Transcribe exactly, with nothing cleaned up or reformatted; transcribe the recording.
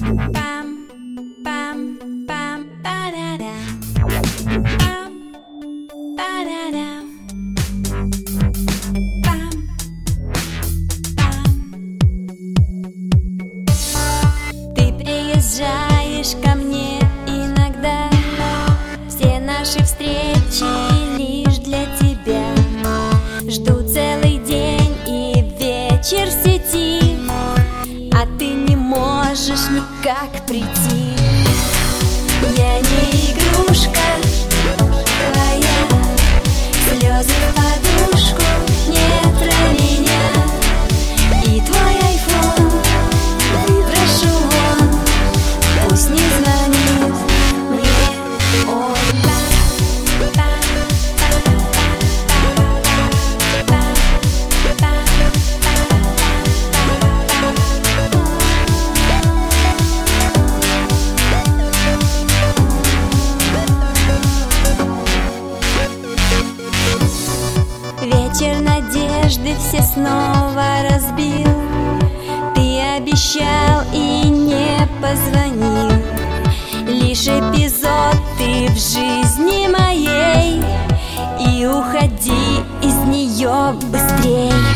Ты приезжаешь ко мне иногда, все наши встречи лишь для тебя. Жду целый день и вечер в сети, а ты не можешь никак прийти. Я не игрушка твоя, слезы в подушку не про меня. И твой айфон выброшу вон, пусть не звонит мне. Ой, вечер надежды все снова разбил. Ты обещал и не позвонил. Лишь эпизод ты в жизни моей, и уходи из нее быстрей.